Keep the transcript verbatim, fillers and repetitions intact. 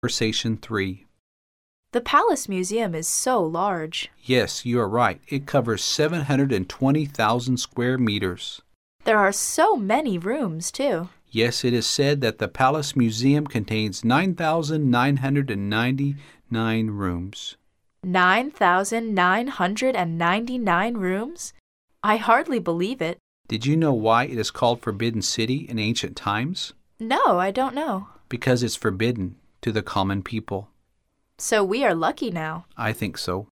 Conversation three. The Palace Museum is so large. Yes, you are right. It covers seven hundred twenty thousand square meters. There are so many rooms, too. Yes, it is said that the Palace Museum contains nine thousand nine hundred ninety-nine rooms. nine thousand nine hundred ninety-nine rooms? I hardly believe it. Did you know why it is called Forbidden City in ancient times? No, I don't know. Because it's forbidden to the common people. So we are lucky now. I think so.